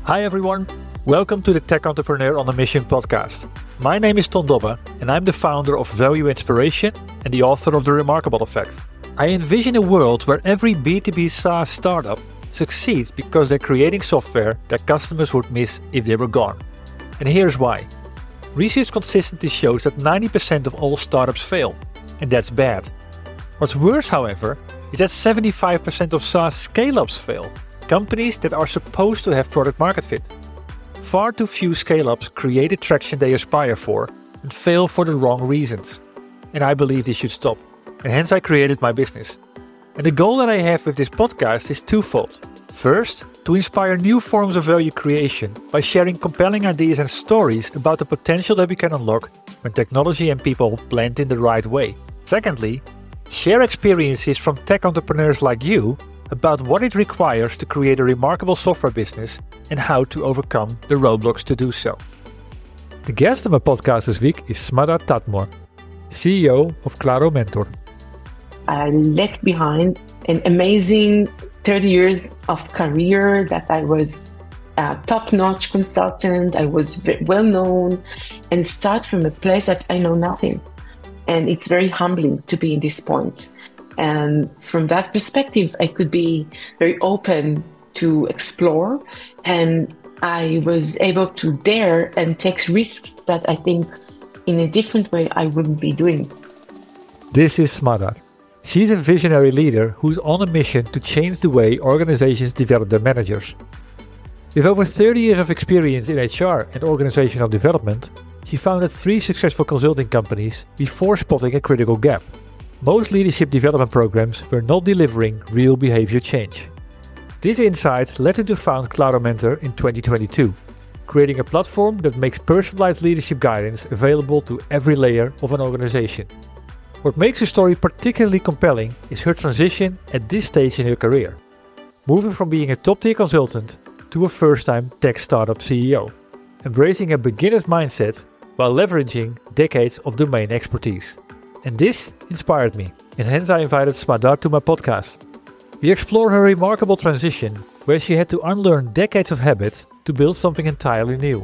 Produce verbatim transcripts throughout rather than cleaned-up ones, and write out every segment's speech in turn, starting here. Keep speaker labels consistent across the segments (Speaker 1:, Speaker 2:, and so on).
Speaker 1: Hi everyone, welcome to the Tech Entrepreneur on a Mission podcast. My name is Ton Dobbe and I'm the founder of Value Inspiration and the author of The Remarkable Effect. I envision a world where every B two B SaaS startup succeeds because they're creating software that customers would miss if they were gone. And here's why. Research consistently shows that ninety percent of all startups fail, and that's bad. What's worse, however, is that seventy-five percent of SaaS scale-ups fail. Companies that are supposed to have product market fit. Far too few scale-ups create the traction they aspire for and fail for the wrong reasons. And I believe this should stop. And hence I created my business. And the goal that I have with this podcast is twofold. First, to inspire new forms of value creation by sharing compelling ideas and stories about the potential that we can unlock when technology and people blend in the right way. Secondly, share experiences from tech entrepreneurs like you about what it requires to create a remarkable software business and how to overcome the roadblocks to do so. The guest on my podcast this week is Smadar Tadmor, C E O of Claro Mentor.
Speaker 2: I left behind an amazing thirty years of career that I was a top-notch consultant, I was well known, and start from a place that I know nothing. And it's very humbling to be in this point. And from that perspective, I could be very open to explore, and I was able to dare and take risks that I think in a different way I wouldn't be doing.
Speaker 1: This is Smadar. She's a visionary leader who's on a mission to change the way organizations develop their managers. With over thirty years of experience in H R and organizational development, she founded three successful consulting companies before spotting a critical gap. Most leadership development programs were not delivering real behavior change. This insight led her to found Claro Mentor in twenty twenty-two, creating a platform that makes personalized leadership guidance available to every layer of an organization. What makes her story particularly compelling is her transition at this stage in her career, moving from being a top-tier consultant to a first-time tech startup C E O, embracing a beginner's mindset while leveraging decades of domain expertise. And this inspired me, and hence I invited Smadar to my podcast. We explore her remarkable transition, where she had to unlearn decades of habits to build something entirely new.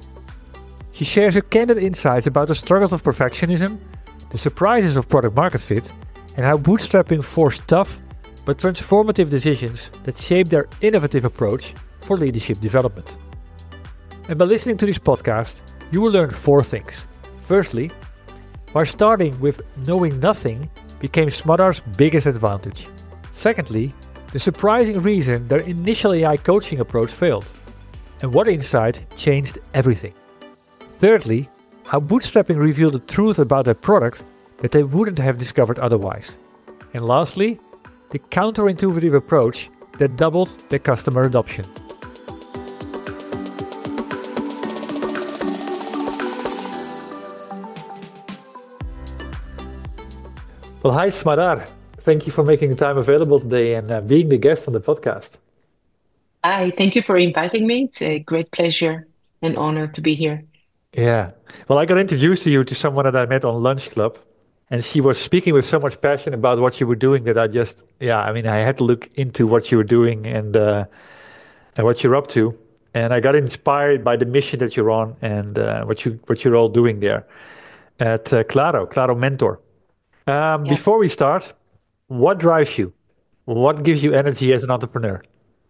Speaker 1: She shares her candid insights about the struggles of perfectionism, the surprises of product market fit, and how bootstrapping forced tough but transformative decisions that shape their innovative approach for leadership development. And by listening to this podcast, you will learn four things. Firstly, why starting with knowing nothing became Smadar's biggest advantage. Secondly, the surprising reason their initial A I coaching approach failed, and what insight changed everything. Thirdly, how bootstrapping revealed the truth about their product that they wouldn't have discovered otherwise. And lastly, the counterintuitive approach that doubled their customer adoption. Well, hi Smadar. Thank you for making the time available today and uh, being the guest on the podcast.
Speaker 2: Hi, thank you for inviting me. It's a great pleasure and honor to be here.
Speaker 1: Yeah. Well, I got introduced to you to someone that I met on Lunch Club, and she was speaking with so much passion about what you were doing that I just, yeah, I mean, I had to look into what you were doing and uh, and what you're up to, and I got inspired by the mission that you're on and uh, what you what you're all doing there at uh, Claro, Claro Mentor. Um,
Speaker 2: Yeah.
Speaker 1: Before we start, what drives you? What gives you energy as an entrepreneur?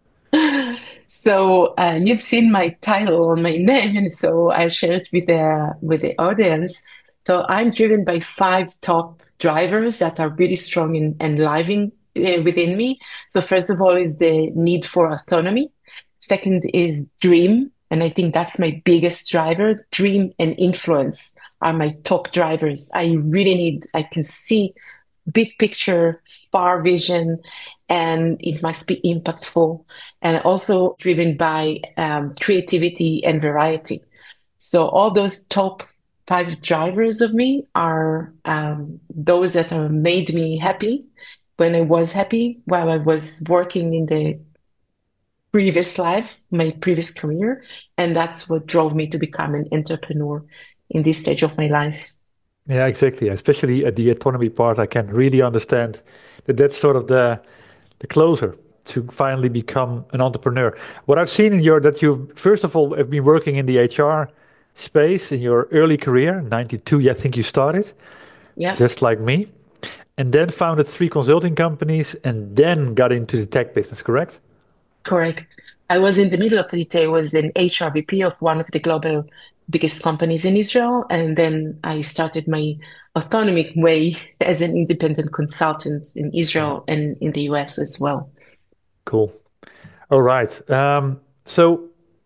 Speaker 2: So uh, you've seen my title on my name, and so I'll share it with the with the audience. So I'm driven by five top drivers that are really strong in and living uh, within me. So first of all is the need for autonomy. Second is dream, and I think that's my biggest driver. Dream and influence are my top drivers. I really need. I can see big picture, far vision, and it must be impactful, and also driven by um, creativity and variety. So all those top five drivers of me are um, those that are made me happy when I was happy while I was working in the previous life, my previous career, and that's what drove me to become an entrepreneur in this stage of my life.
Speaker 1: Yeah, exactly. Especially at the autonomy part, I can really understand that that's sort of the the closer. to finally become an entrepreneur? What I've seen in your that you first of all have been working in the H R space in your early career, ninety-two, I think you started,
Speaker 2: Yeah,
Speaker 1: just like me, and then founded three consulting companies and then got into the tech business, correct?
Speaker 2: correct. I was in the middle of it. I was an H R V P of one of the global biggest companies in Israel, and then I started my autonomic way as an independent consultant in
Speaker 1: Yeah.
Speaker 2: Israel and in the U S as well.
Speaker 1: Cool. All right. Um, so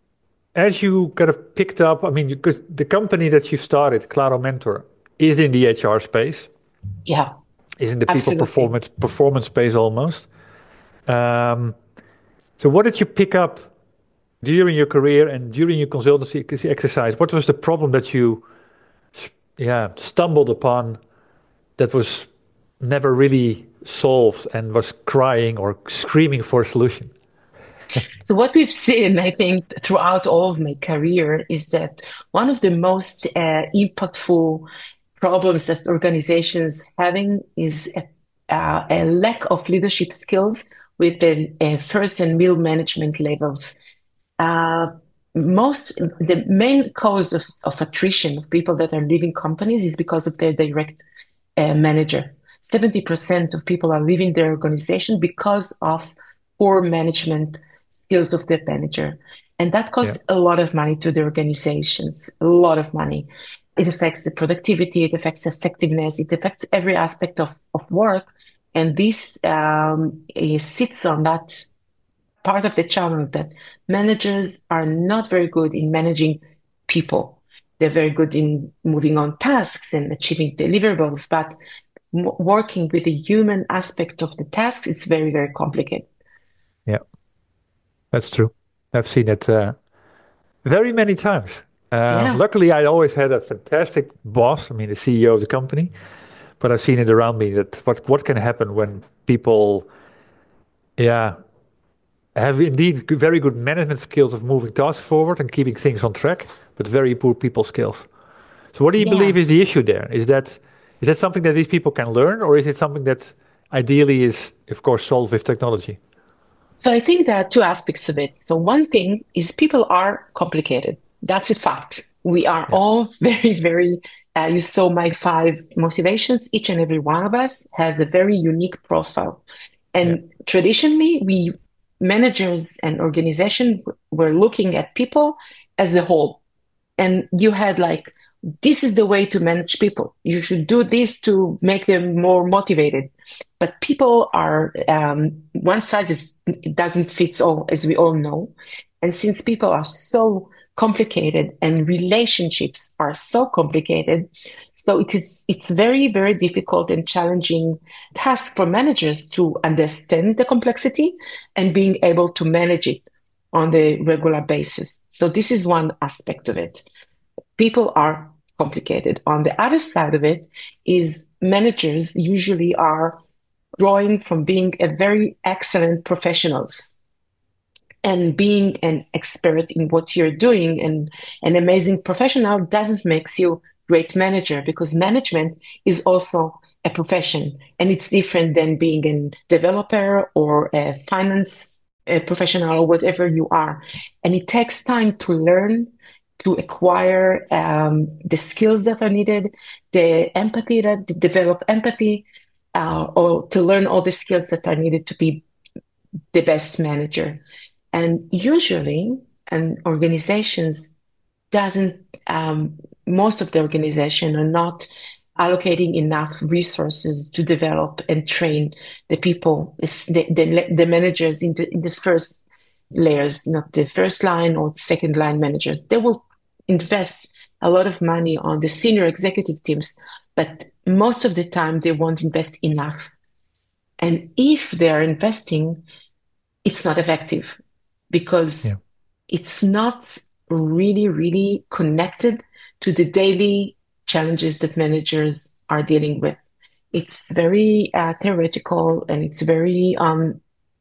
Speaker 1: as you kind of picked up, I mean, because the company that you started, Claro Mentor, is in the H R space,
Speaker 2: Yeah,
Speaker 1: is in the people
Speaker 2: absolutely.
Speaker 1: performance performance space almost. Um, so what did you pick up during your career and during your consultancy exercise? What was the problem that you, yeah, stumbled upon that was never really solved and was crying or screaming for a solution?
Speaker 2: So what we've seen, I think, throughout all of my career is that one of the most uh, impactful problems that organizations having is a, uh, a lack of leadership skills within uh, first and middle management levels. Uh, most the main cause of, of attrition of people that are leaving companies is because of their direct uh, manager. seventy percent of people are leaving their organization because of poor management skills of their manager. And that
Speaker 1: Yeah.
Speaker 2: costs a lot of money to the organizations, a lot of money. It affects the productivity, it affects effectiveness, it affects every aspect of, of work. And this um, sits on that part of the challenge that managers are not very good in managing people. They're very good in moving on tasks and achieving deliverables, but working with the human aspect of the task, it's very, very complicated.
Speaker 1: Yeah, that's true. I've seen it uh, very many times. Um,
Speaker 2: Yeah.
Speaker 1: luckily, I always had a fantastic boss, I mean, the C E O of the company, but I've seen it around me that what, what can happen when people, yeah, have indeed good- very good management skills of moving tasks forward and keeping things on track, but very poor people skills. So what do you believe
Speaker 2: Yeah.
Speaker 1: is the issue there? Is that is that something that these people can learn, or is it something that ideally is, of course, solved with technology?
Speaker 2: So I think there are two aspects of it. So one thing is people are complicated. That's a fact. We are
Speaker 1: Yeah,
Speaker 2: all very, very, uh, you saw my five motivations. Each and every one of us has a very unique profile.
Speaker 1: yeah,
Speaker 2: And traditionally, we managers and organization were looking at people as a whole. And you had like, this is the way to manage people. You should do this to make them more motivated. But people are, um, one size is, it doesn't fit all, as we all know. And since people are so complicated and relationships are so complicated, so it is, it's very, very difficult and challenging task for managers to understand the complexity and being able to manage it on the regular basis. So this is one aspect of it. People are complicated. On the other side of it is managers usually are growing from being a very excellent professionals and being an expert in what you're doing and an amazing professional doesn't make you great manager because management is also a profession and it's different than being a developer or a finance uh professional or whatever you are. And it takes time to learn, to acquire um, the skills that are needed, the empathy that develop empathy, uh, or to learn all the skills that are needed to be the best manager. And usually, and organizations doesn't, um, most of the organization are not allocating enough resources to develop and train the people, the, the, the managers in the, in the first layers, not the first line or second line managers. They will invest a lot of money on the senior executive teams, but most of the time they won't invest enough. And if they are investing, it's not effective
Speaker 1: yeah,
Speaker 2: because it's not really, really connected to the daily challenges that managers are dealing with. It's very uh, theoretical and it's very um,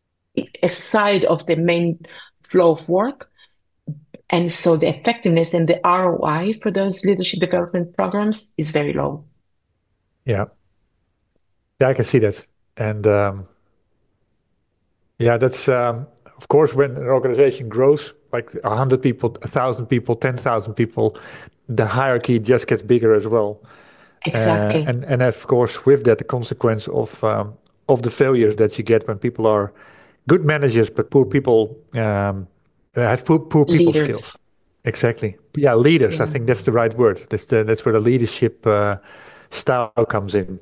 Speaker 2: aside of the main flow of work. And so the effectiveness and the R O I for those leadership development programs is very low.
Speaker 1: yeah. Yeah, I can see that. And um, Yeah, that's um, of course when an organization grows, like a hundred people, a thousand people, ten thousand people, the hierarchy just gets bigger as well. Uh,
Speaker 2: Exactly.
Speaker 1: and and of course with that the consequence of um, of the failures that you get when people are good managers but poor people um, uh, have poor, poor people
Speaker 2: Leaders.
Speaker 1: skills. Exactly. Yeah, leaders. I
Speaker 2: Yeah.
Speaker 1: think that's the right word. That's the that's where the leadership uh, style comes in.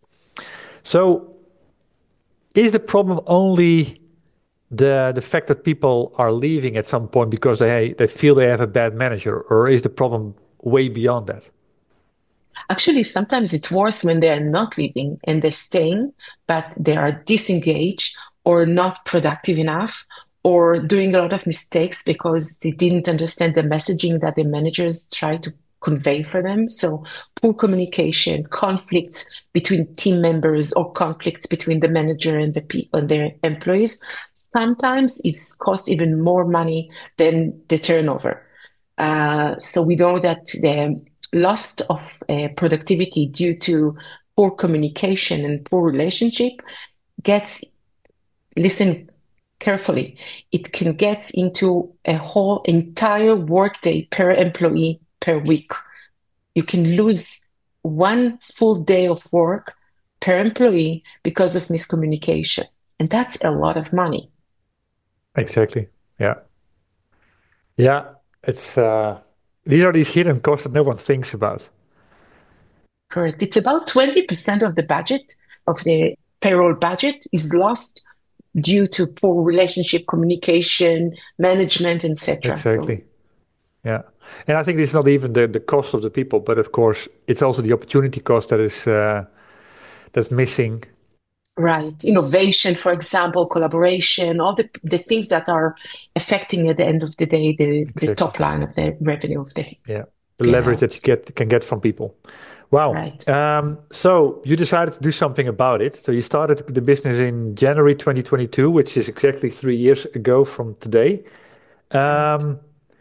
Speaker 1: So is the problem only the the fact that people are leaving at some point because they they feel they have a bad manager, or is the problem way beyond that?
Speaker 2: Actually, sometimes it's worse when they are not leaving and they're staying, but they are disengaged or not productive enough or doing a lot of mistakes because they didn't understand the messaging that the managers try to convey for them. So poor communication, conflicts between team members or conflicts between the manager and the people and their employees. Sometimes it's cost even more money than the turnover. Uh, so we know that the loss of uh, productivity due to poor communication and poor relationship gets, listen carefully, it can get into a whole entire workday per employee per week. You can lose one full day of work per employee because of miscommunication. And that's a lot of money.
Speaker 1: Exactly. Yeah. Yeah. It's uh, these are these hidden costs that no one thinks about.
Speaker 2: Correct. It's about twenty percent of the budget, of the payroll budget, is lost due to poor relationship communication, management, et cetera. So
Speaker 1: Exactly. Yeah. And I think it's not even the, the cost of the people, but of course it's also the opportunity cost that is uh, that's missing.
Speaker 2: right, innovation, for example, collaboration, all the the things that are affecting at the end of the day the the
Speaker 1: Exactly.
Speaker 2: top line of the revenue of the
Speaker 1: Yeah. The leverage
Speaker 2: P and L.
Speaker 1: that you get can get from people. Wow.
Speaker 2: Right,
Speaker 1: Um, so you decided to do something about it. So you started the business in January twenty twenty-two, which is exactly three years ago from today.
Speaker 2: right.
Speaker 1: Um,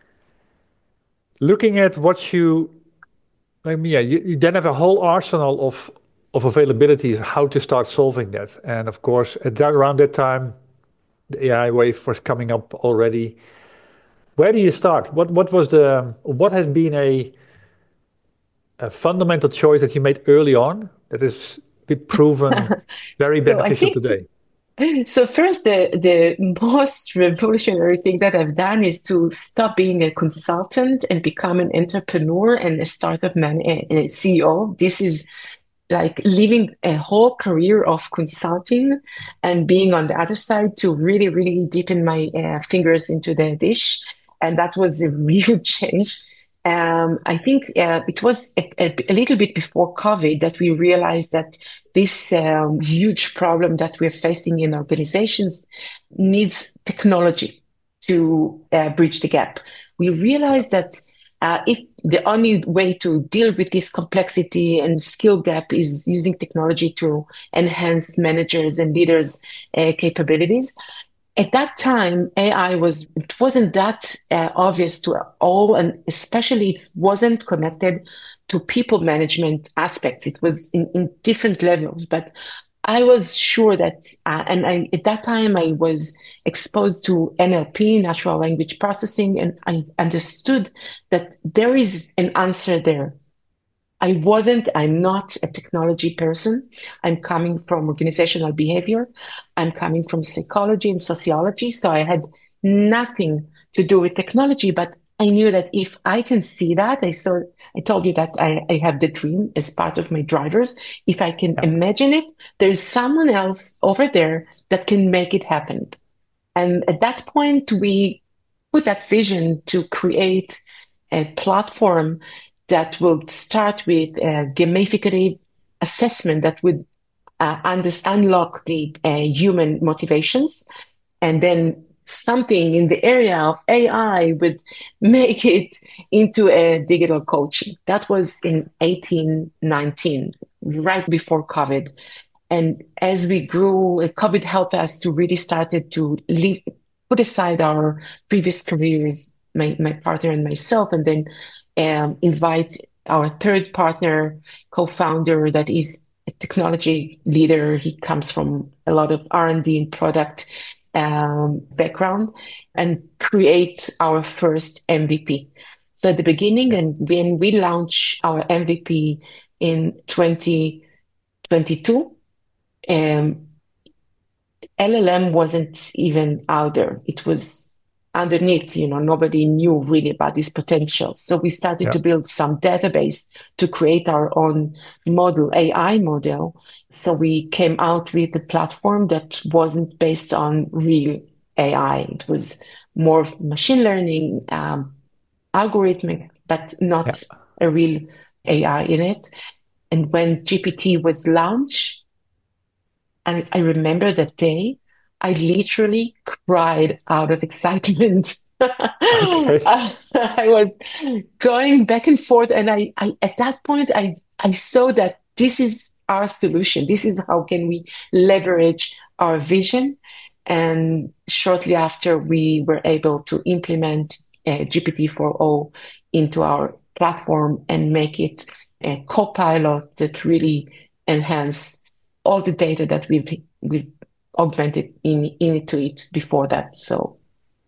Speaker 1: looking at what you, like, yeah, you, you then have a whole arsenal of of availabilities how to start solving that. And of course, at that, around that time, the A I wave was coming up already. Where do you start? What what was the what has been a a fundamental choice that you made early on that has been proven very
Speaker 2: So I
Speaker 1: beneficial
Speaker 2: think
Speaker 1: today?
Speaker 2: so first, the the most revolutionary thing that I've done is to stop being a consultant and become an entrepreneur and a startup man, a, a C E O. This is like living a whole career of consulting and being on the other side to really, really deepen my uh, fingers into the dish. And that was a real change. Um, I think uh, it was a, a, a little bit before COVID that we realized that this um, huge problem that we're facing in organizations needs technology to uh, bridge the gap. We
Speaker 1: Yeah,
Speaker 2: realized that uh, if the only way to deal with this complexity and skill gap is using technology to enhance managers and leaders' uh, capabilities. At that time, A I was it wasn't that uh, obvious to all, and especially it wasn't connected to people management aspects. It was in, in different levels, but I was sure that, uh, and I, at that time, I was exposed to N L P, natural language processing, and I understood that there is an answer there. I wasn't, I'm not a technology person. I'm coming from organizational behavior. I'm coming from psychology and sociology. So I had nothing to do with technology, but I knew that if I can see that, I saw, I told you that I, I have the dream as part of my drivers. If I can
Speaker 1: yeah,
Speaker 2: imagine it, there's someone else over there that can make it happen. And at that point, we put that vision to create a platform that will start with a gamificative assessment that would uh, under- unlock the uh, human motivations, and then something in the area of A I would make it into a digital coaching. That was in eighteen nineteen, right before COVID. And as we grew, uh, COVID helped us to really started to leave, put aside our previous careers, my, my partner and myself, and then um, invite our third partner, co-founder, that is a technology leader. He comes from a lot of R and D and D and product. um, background and create our first M V P. So at the beginning,
Speaker 1: Yeah.
Speaker 2: and when we launched our M V P in twenty twenty-two, um, L L M wasn't even out there. It was underneath, you know, nobody knew really about this potential. So we started
Speaker 1: Yeah.
Speaker 2: to build some database to create our own model, A I model. So we came out with a platform that wasn't based on real A I. It was more of machine learning, um, algorithmic, but
Speaker 1: Yeah.
Speaker 2: not a real A I in it. And when G P T was launched, and I remember that day, I literally cried out of excitement.
Speaker 1: Okay.
Speaker 2: I was going back and forth, and I, I at that point I I saw that this is our solution. This is how can we leverage our vision. And shortly after, we were able to implement uh, G P T four o into our platform and make it a co-pilot that really enhance all the data that we've we've augmented in into it before that. So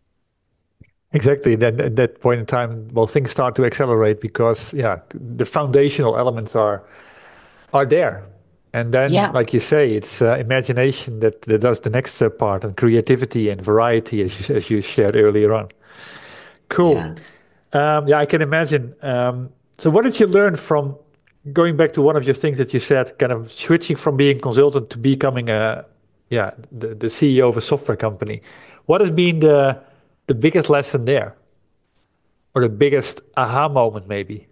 Speaker 1: Exactly. Then at that point in time, well, things start to accelerate because, yeah, the foundational elements are are there. And then,
Speaker 2: yeah,
Speaker 1: like you say, it's uh, imagination that, that does the next uh, part, and creativity and variety, as you, as you shared earlier on. Cool.
Speaker 2: yeah.
Speaker 1: Um, yeah, I can imagine. Um, so, what did you learn from going back to one of your things that you said, kind of switching from being consultant to becoming a, yeah, the, the C E O of a software company? What has been the the biggest lesson there, or the biggest aha moment, maybe?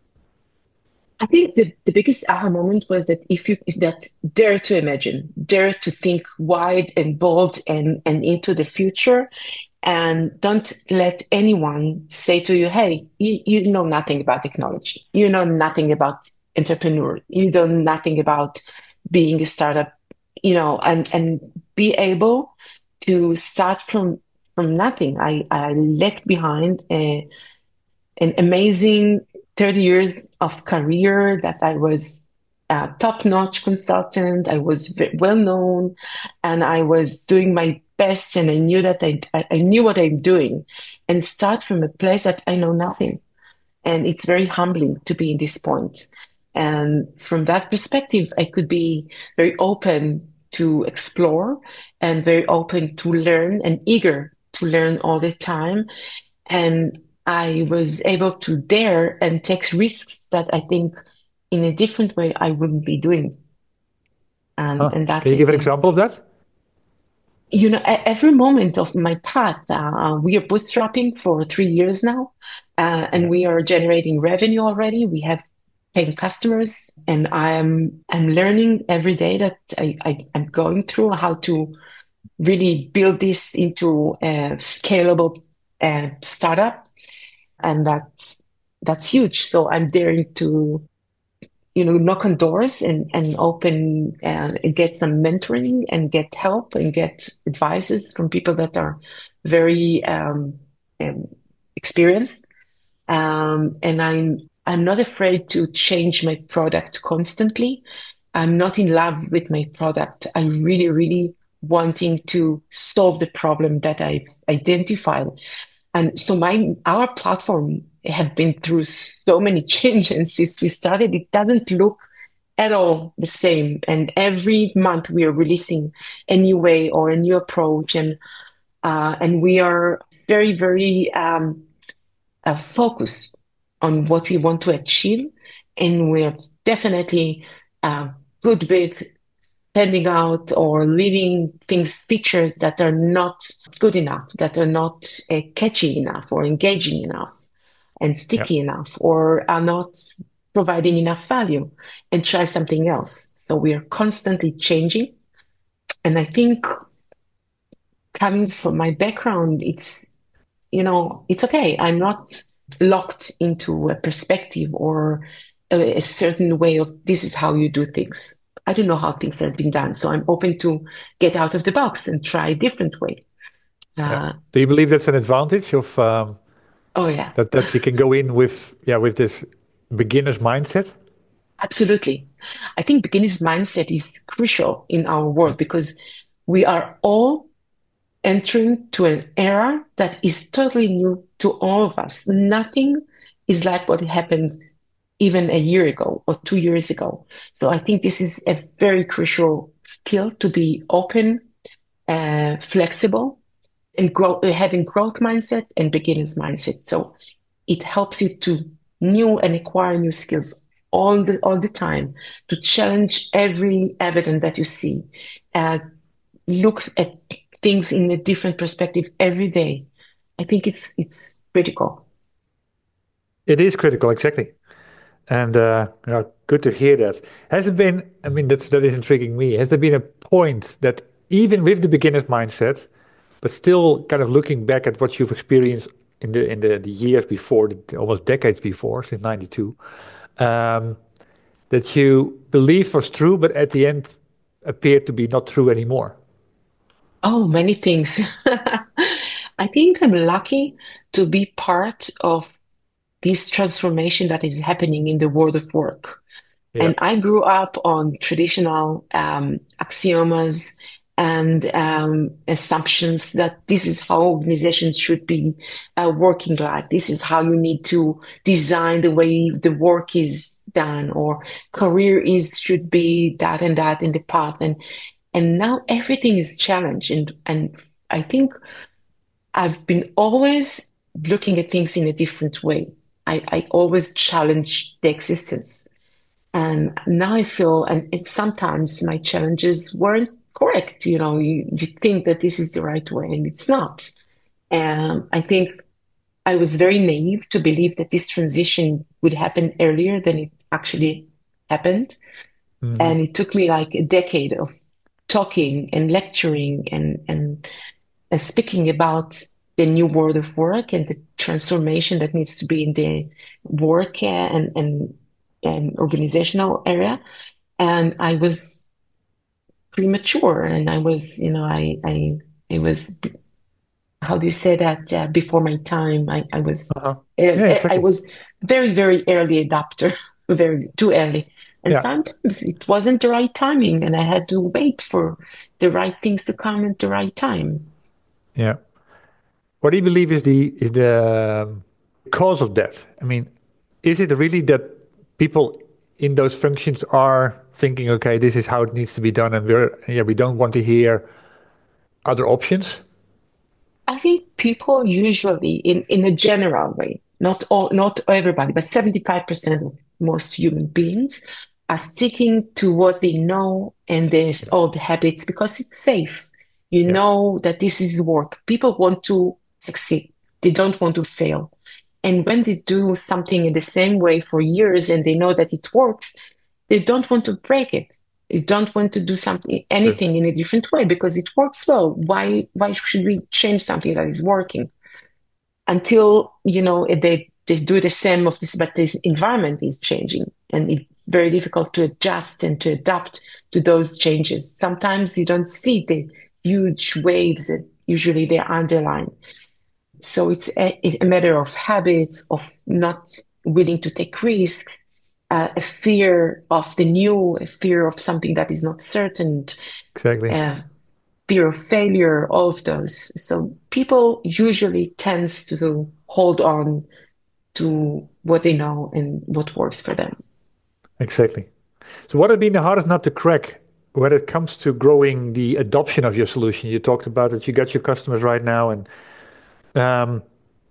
Speaker 2: I think the, the biggest aha moment was that if you if that dare to imagine, dare to think wide and bold and, and into the future, and don't let anyone say to you, hey, you, you know nothing about technology. You know nothing about entrepreneur. You know nothing about being a startup, you know, and, and be able to start from from nothing. I, I left behind a, an amazing thirty years of career that I was a top-notch consultant. I was ve- well known, and I was doing my best, and I knew that I, I I knew what I'm doing, and start from a place that I know nothing. And it's very humbling to be in this point. And from that perspective, I could be very open to explore and very open to learn and eager to learn all the time. And I was able to dare and take risks that I think in a different way I wouldn't be doing. And,
Speaker 1: Huh.
Speaker 2: and
Speaker 1: Can
Speaker 2: that's,
Speaker 1: you
Speaker 2: I
Speaker 1: give an
Speaker 2: think,
Speaker 1: example of that?
Speaker 2: you know, e- every moment of my path, uh, we are bootstrapping for three years now, uh, and
Speaker 1: Yeah.
Speaker 2: we are generating revenue already. We have paying customers, and I'm I'm learning every day that I, I I'm going through how to really build this into a scalable uh, startup, and that's that's huge. So I'm daring to you know, knock on doors and, and open uh, and get some mentoring and get help and get advices from people that are very um, um, experienced. Um, and I'm I'm not afraid to change my product constantly. I'm not in love with my product. I'm really, really wanting to solve the problem that I've identified. And so my our platform have been through so many changes since we started. It doesn't look at all the same. And every month we are releasing a new way or a new approach, and uh, and we are very, very um, uh, focused on what we want to achieve, and we're definitely a good bit standing out or leaving things features that are not good enough, that are not uh, catchy enough or engaging enough and
Speaker 1: Yeah.
Speaker 2: sticky enough or are not providing enough value, and try something else. So we are constantly changing. And I think coming from my background, it's, you know, it's okay. I'm not locked into a perspective or a, a certain way of this is how you do things. I don't know how things have been done. So I'm open to get out of the box and try a different way.
Speaker 1: Yeah.
Speaker 2: Uh,
Speaker 1: Do you believe that's an advantage of um,
Speaker 2: oh, yeah,
Speaker 1: that that you can go in with, yeah, with this beginner's mindset?
Speaker 2: absolutely. I think beginner's mindset is crucial in our world because we are all entering to an era that is totally new to all of us. Nothing is like what happened even a year ago or two years ago. So I think this is a very crucial skill to be open, uh, flexible, and grow, having growth mindset and beginner's mindset. So it helps you to new and acquire new skills all the all the time, to challenge every evidence that you see, uh, look at things in a different perspective every day. I think it's it's critical.
Speaker 1: It is critical, exactly. And uh, you know, good to hear that. Has it been, I mean, that's, that is intriguing me. Has there been a point that even with the beginner's mindset, but still kind of looking back at what you've experienced in the in the, the years before, the, almost decades before, since ninety-two, um, that you believed was true, but at the end appeared to be not true anymore?
Speaker 2: Oh, many things. I think I'm lucky to be part of this transformation that is happening in the world of work.
Speaker 1: Yeah,
Speaker 2: And I grew up on traditional um, axiomas and um, assumptions that this is how organizations should be uh, working like. This is how you need to design the way the work is done, or career is should be that and that in the path. And and now everything is challenged. And and I think I've been always looking at things in a different way. I, I always challenge the existence. And now I feel, and it, sometimes my challenges weren't correct. You know, you, you think that this is the right way, and it's not. And I think I was very naive to believe that this transition would happen earlier than it actually happened.
Speaker 1: hmm,
Speaker 2: And it took me like a decade of talking and lecturing and, and, and speaking about the new world of work and the transformation that needs to be in the work uh, and, and, and organizational area. And I was premature, and I was, you know, I, I, it was, how do you say that, uh, before my time? I, I was,
Speaker 1: uh-huh.
Speaker 2: uh,
Speaker 1: Yeah,
Speaker 2: I
Speaker 1: exactly.
Speaker 2: was very, very early adopter, very too early. And
Speaker 1: Yeah,
Speaker 2: sometimes it wasn't the right timing, and I had to wait for the right things to come at the right time.
Speaker 1: yeah. What do you believe is the is the um, cause of that? I mean, is it really that people in those functions are thinking, okay, this is how it needs to be done, and we're yeah, we don't want to hear other options?
Speaker 2: I think people usually, in, in a general way, not all, not everybody, but seventy-five percent of most human beings are sticking to what they know and there's all the habits because it's safe. You
Speaker 1: Yeah,
Speaker 2: know that this is work. People want to succeed. They don't want to fail. And when they do something in the same way for years and they know that it works, they don't want to break it. They don't want to do something,
Speaker 1: true.
Speaker 2: anything in a different way because it works well. Why, why should we change something that is working? Until, you know, they, they do the same of this, but this environment is changing and it's very difficult to adjust and to adapt to those changes. Sometimes you don't see the huge waves that usually they underline. So it's a, a matter of habits, of not willing to take risks, uh, a fear of the new, a fear of something that is not certain,
Speaker 1: Exactly.
Speaker 2: uh, fear of failure, all of those. So people usually tends to hold on to what they know and what works for them.
Speaker 1: Exactly. So what has been the hardest nut to crack when it comes to growing the adoption of your solution? You talked about that you got your customers right now, and um,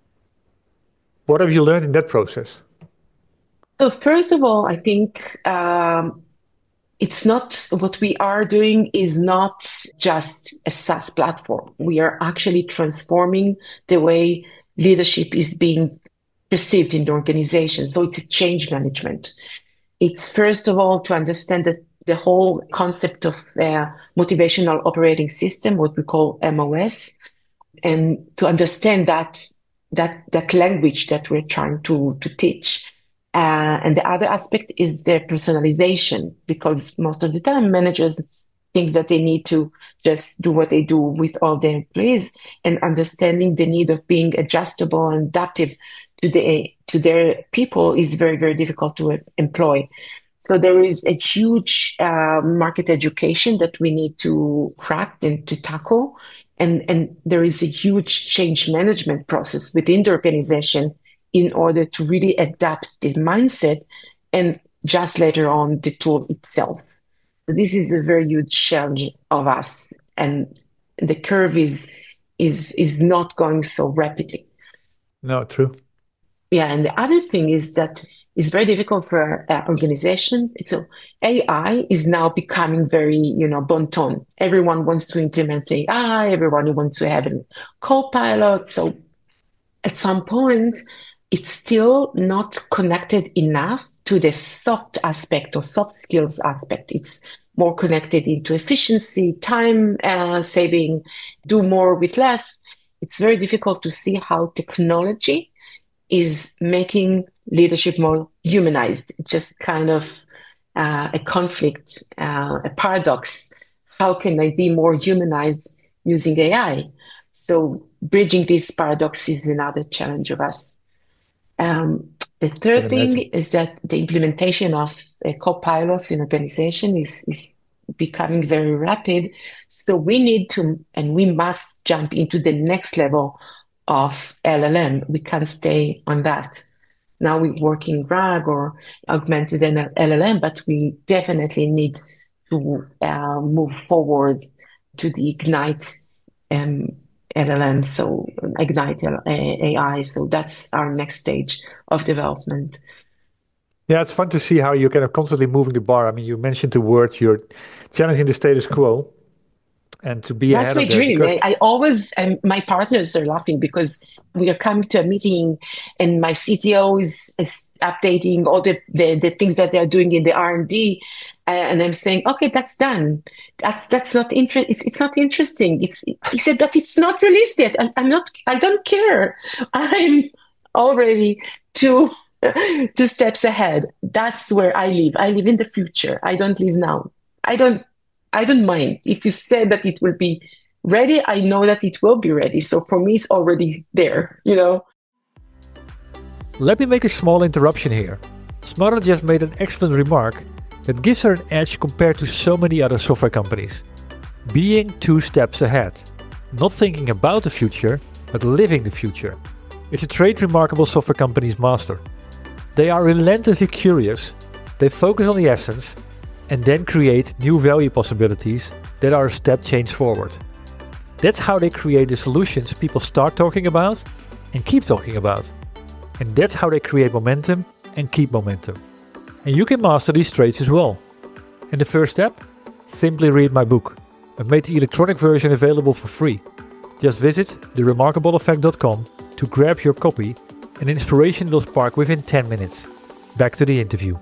Speaker 1: what have you learned in that process?
Speaker 2: So first of all, I think um, it's not what we are doing is not just a SaaS platform. We are actually transforming the way leadership is being perceived in the organization. So it's a change management. It's first of all to understand that the whole concept of uh, motivational operating system, what we call M O S, and to understand that that that language that we're trying to to teach. Uh, and the other aspect is their personalization, because most of the time managers think that they need to just do what they do with all their employees, and understanding the need of being adjustable and adaptive to the to their people is very, very difficult to employ. So there is a huge uh, market education that we need to crack and to tackle. And, and there is a huge change management process within the organization in order to really adapt the mindset and just later on the tool itself. So this is a very huge challenge of us, and the curve is is is not going so rapidly.
Speaker 1: No, true.
Speaker 2: Yeah, and the other thing is that it's very difficult for uh, organization. So A I is now becoming very, you know, bon ton. Everyone wants to implement A I. Everyone wants to have a co-pilot. So at some point, it's still not connected enough to the soft aspect or soft skills aspect. It's more connected into efficiency, time uh, saving, do more with less. It's very difficult to see how technology is making leadership more humanized. Just kind of uh, a conflict, uh, a paradox. How can I be more humanized using A I? So bridging this paradox is another challenge of us. Um, the third thing is that the implementation of uh, co-pilots in organization is, is becoming very rapid. So we need to, and we must jump into the next level of L L M. We can't stay on that. Now we work in RAG or augmented L L M, but we definitely need to uh, move forward to the Ignite um, L L M, so Ignite A I. So that's our next stage of development.
Speaker 1: Yeah, it's fun to see how you're kind of constantly moving the bar. I mean, you mentioned the word, you're challenging the status quo. And to be
Speaker 2: That's
Speaker 1: ahead
Speaker 2: my
Speaker 1: of that,
Speaker 2: dream.
Speaker 1: because...
Speaker 2: I, I always, and my partners are laughing because we are coming to a meeting and my C T O is, is updating all the, the, the things that they're doing in the R and D. Uh, and I'm saying, okay, that's done. That's, that's not inter- it's, it's not interesting. It's, he said, but it's not released yet. I, I'm not, I don't care. I'm already two, two steps ahead. That's where I live. I live in the future. I don't live now. I don't, I don't mind. If you said that it will be ready, I know that it will be ready. So for me, it's already there, you know?
Speaker 1: Let me make a small interruption here. Smarter just made an excellent remark that gives her an edge compared to so many other software companies. Being two steps ahead. Not thinking about the future, but living the future. It's a trait remarkable software companies master. They are relentlessly curious, they focus on the essence, and then create new value possibilities that are a step change forward. That's how they create the solutions people start talking about and keep talking about. And that's how they create momentum and keep momentum. And you can master these traits as well. And the first step? Simply read my book. I've made the electronic version available for free. Just visit the remarkable effect dot com to grab your copy, and inspiration will spark within ten minutes. Back to the interview.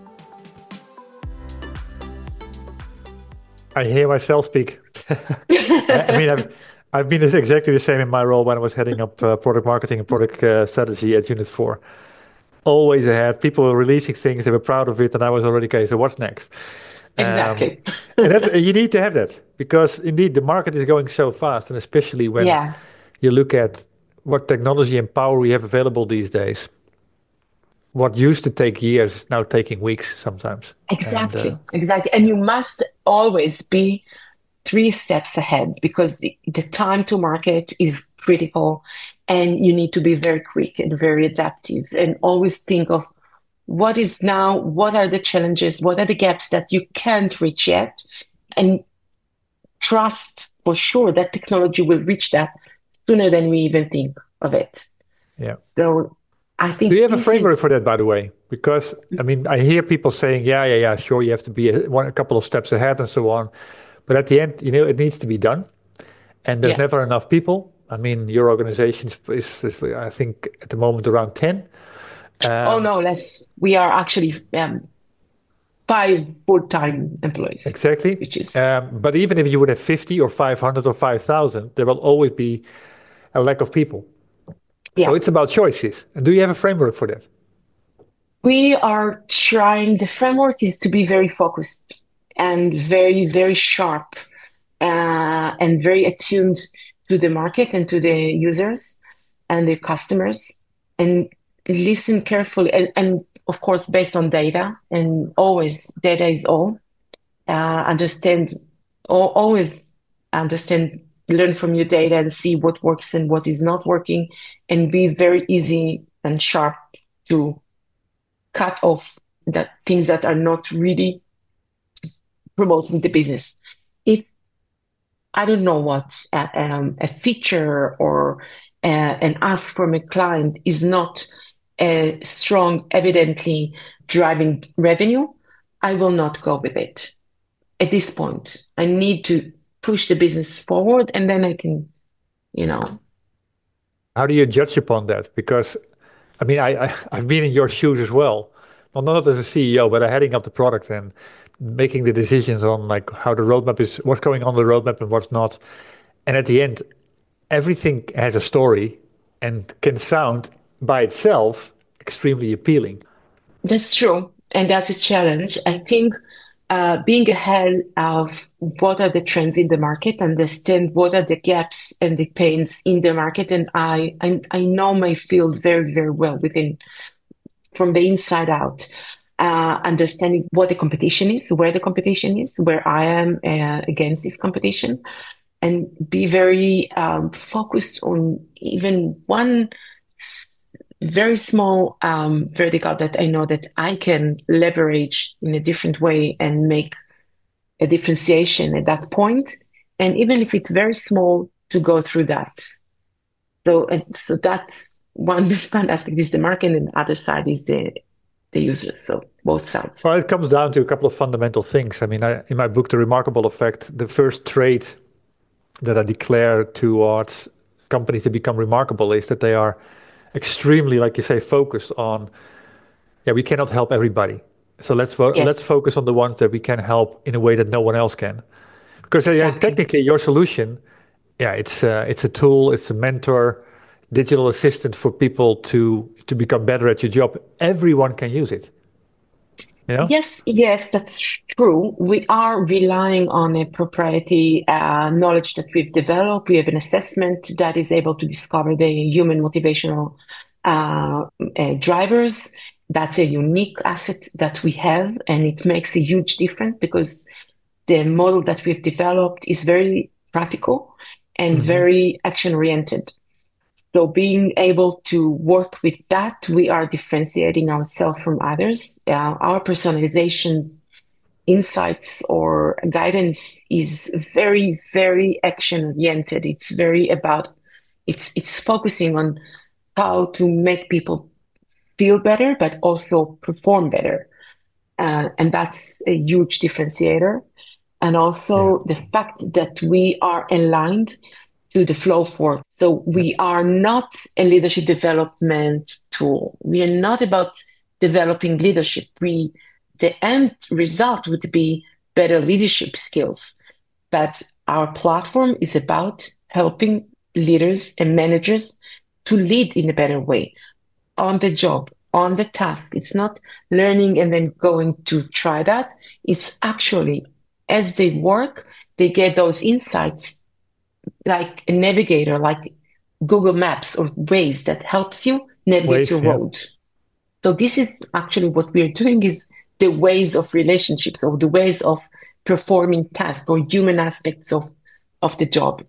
Speaker 1: I hear myself speak. I, I mean, I've, I've been exactly the same in my role when I was heading up uh, product marketing and product uh, strategy at Unit four. Always ahead. People were releasing things, they were proud of it, and I was already, okay, so what's next?
Speaker 2: Exactly.
Speaker 1: Um, and that, you need to have that, because indeed the market is going so fast, and especially when
Speaker 2: yeah.
Speaker 1: you look at what technology and power we have available these days. What used to take years is now taking weeks sometimes.
Speaker 2: Exactly,
Speaker 1: and, uh,
Speaker 2: exactly. And you must always be three steps ahead, because the, the time to market is critical, and you need to be very quick and very adaptive, and always think of what is now, what are the challenges, what are the gaps that you can't reach yet, and trust for sure that technology will reach that sooner than we even think of it.
Speaker 1: Yeah.
Speaker 2: So I think.
Speaker 1: Do you have a framework
Speaker 2: is...
Speaker 1: for that, by the way? Because I mean, I hear people saying, "Yeah, yeah, yeah, sure, you have to be a, one, a couple of steps ahead and so on," but at the end, you know, it needs to be done, and there's yeah. never enough people. I mean, your organization is, is, I think, at the moment around ten.
Speaker 2: Um, oh no, less. We are actually um, five full-time employees.
Speaker 1: Exactly.
Speaker 2: Which is.
Speaker 1: Um, but even if you would have fifty or five hundred or five thousand, there will always be a lack of people. Yeah. So it's about choices. And do you have a framework for that?
Speaker 2: We are trying, the framework is to be very focused and very, very sharp uh, and very attuned to the market and to the users and the customers, and listen carefully. And, and of course, based on data, and always data is all. Uh, understand, always understand learn from your data and see what works and what is not working, and be very easy and sharp to cut off that things that are not really promoting the business. If I don't know what uh, um, a feature or uh, an ask from a client is not uh, strong, evidently driving revenue, I will not go with it. At this point, I need to push the business forward, and then I can, you know.
Speaker 1: How do you judge upon that? Because, I mean, I, I, I've been in your shoes as well. Well, not as a C E O, but heading up the product and making the decisions on like how the roadmap is, what's going on the roadmap and what's not. And at the end, everything has a story and can sound by itself extremely appealing.
Speaker 2: That's true. And that's a challenge. I think uh, being ahead of what are the trends in the market, understand what are the gaps and the pains in the market. And I, I, I know my field very, very well within, from the inside out, uh, understanding what the competition is, where the competition is, where I am uh, against this competition, and be very um, focused on even one very small um, vertical that I know that I can leverage in a different way and make a differentiation at that point. And even if it's very small, to go through that. So, and so that's one, one aspect is the market, and the other side is the the users. So both sides.
Speaker 1: Well, it comes down to a couple of fundamental things. I mean, I, in my book, The Remarkable Effect, the first trait that I declare towards companies to become remarkable is that they are extremely, like you say, focused on, yeah, we cannot help everybody. So let's fo-
Speaker 2: Yes.
Speaker 1: let's focus on the ones that we can help in a way that no one else can. Because uh, yeah,
Speaker 2: Exactly.
Speaker 1: technically your solution, yeah, it's uh, it's a tool, it's a mentor, digital assistant for people to to become better at your job. Everyone can use it. You know?
Speaker 2: Yes, yes, that's true. We are relying on a proprietary uh, knowledge that we've developed. We have an assessment that is able to discover the human motivational uh, uh, drivers. That's a unique asset that we have, and it makes a huge difference because the model that we've developed is very practical and
Speaker 1: Mhm.
Speaker 2: very action-oriented. So being able to work with that, we are differentiating ourselves from others. Uh, our personalization insights or guidance is very, very action-oriented. It's very about, it's it's focusing on how to make people feel better, but also perform better. Uh, and that's a huge differentiator. And
Speaker 1: Yeah.
Speaker 2: also the fact that we are aligned to the flow forward. So
Speaker 1: Yeah.
Speaker 2: we are not a leadership development tool. We are not about developing leadership. We, the end result would be better leadership skills. But our platform is about helping leaders and managers to lead in a better way on the job, on the task. It's not learning and then going to try that. It's actually, as they work, they get those insights like a navigator, like Google Maps or Waze that helps you navigate
Speaker 1: Ways,
Speaker 2: your
Speaker 1: yeah.
Speaker 2: road. So this is actually what we're doing is the ways of relationships or the ways of performing tasks or human aspects of, of the job.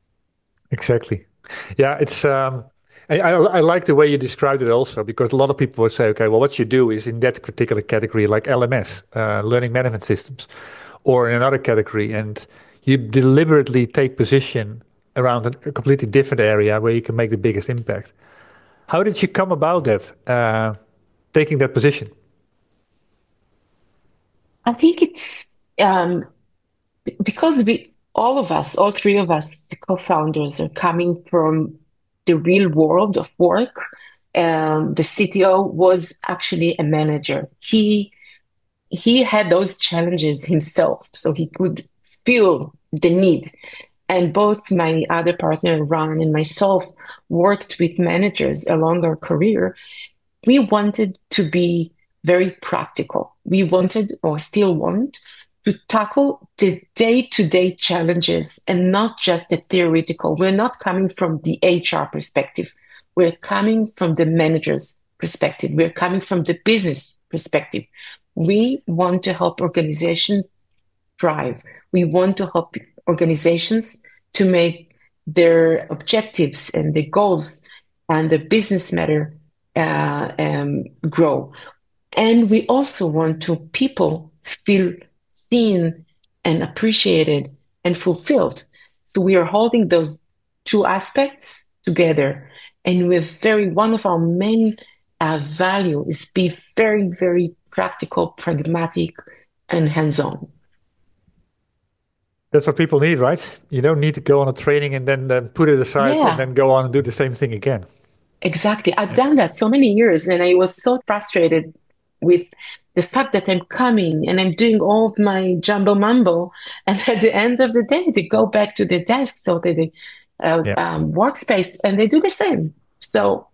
Speaker 1: Exactly. Yeah, it's um I, I I like the way you described it also because a lot of people would say, okay, well, what you do is in that particular category, like L M S, uh, learning management systems, or in another category, and you deliberately take position around a completely different area where you can make the biggest impact. How did you come about that, uh, taking that position?
Speaker 2: I think it's um, because we, all of us, all three of us, the co-founders, are coming from the real world of work. Um, the C T O was actually a manager. He he had those challenges himself, so he could feel the need. And both my other partner, Ron, and myself worked with managers along our career. We wanted to be very practical. We wanted, or still want, to tackle the day-to-day challenges and not just the theoretical. We're not coming from the H R perspective. We're coming from the manager's perspective. We're coming from the business perspective. We want to help organizations thrive. We want to help organizations to make their objectives and their goals and the business matter uh, um, grow. And we also want to people feel seen and appreciated and fulfilled. So we are holding those two aspects together. And we're very, one of our main uh, value is be very, very practical, pragmatic, and hands-on.
Speaker 1: That's what people need, right? You don't need to go on a training and then, then put it aside and
Speaker 2: Yeah,
Speaker 1: then go on and do the same thing again.
Speaker 2: exactly. I've
Speaker 1: Yeah.
Speaker 2: done that so many years, and I was so frustrated with the fact that I'm coming and I'm doing all of my jumbo mambo, and at the end of the day, they go back to their desks or to the uh,
Speaker 1: Yeah,
Speaker 2: um, workspace, and they do the same. So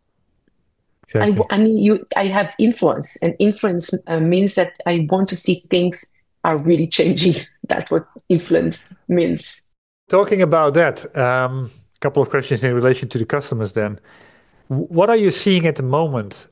Speaker 2: I,
Speaker 1: exactly.
Speaker 2: I mean, you, I have influence, and influence uh, means that I want to see things are really changing. That's what influence means.
Speaker 1: Talking about that, um, a couple of questions in relation to the customers then. W- What are you seeing at the moment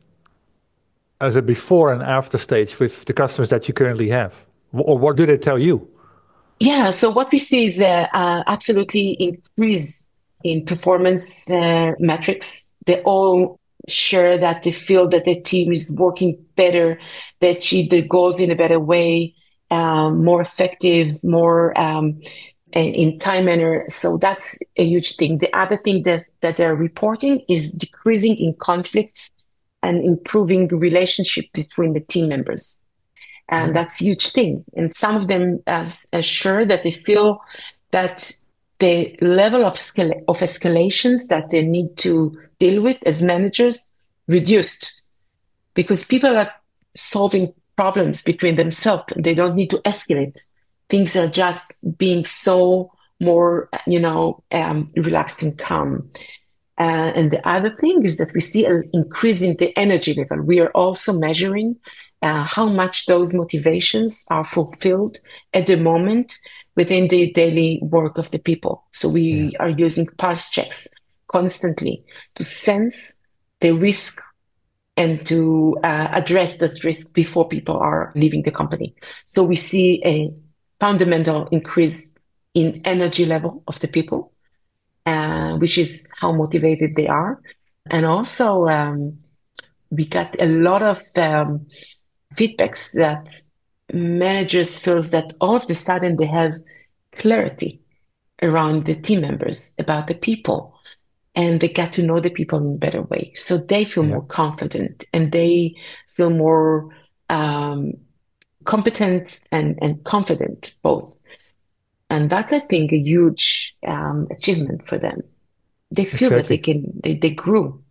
Speaker 1: as a before and after stage with the customers that you currently have? W- Or what do they tell you?
Speaker 2: Yeah, so what we see is uh, uh, absolutely increase in performance uh, metrics. They all share that they feel that their team is working better, they achieve their goals in a better way, um, more effective, more um, in in time manner. So that's a huge thing. The other thing that, that they're reporting is decreasing in conflicts and improving relationship between the team members. And
Speaker 1: Mm.
Speaker 2: that's a huge thing. And some of them as assure that they feel that the level of scala of escalations that they need to deal with as managers reduced because people are solving problems between themselves and they don't need to escalate. Things are just being so more, you know, um, relaxed and calm. Uh, and the other thing is that we see an increase in the energy level. We are also measuring uh, how much those motivations are fulfilled at the moment within the daily work of the people. So
Speaker 1: Yeah,
Speaker 2: we are using pulse checks constantly to sense the risk and to uh, address this risk before people are leaving the company. So we see a fundamental increase in energy level of the people, uh, which is how motivated they are. And also, um, we got a lot of um, feedbacks that managers feels that all of a sudden they have clarity around the team members, about the people, and they get to know the people in a better way. So they feel
Speaker 1: yeah,
Speaker 2: more confident and they feel more um, competent and, and confident both. And that's, I think, a huge um, achievement for them. They feel that they
Speaker 1: exactly.
Speaker 2: can, they, they grew.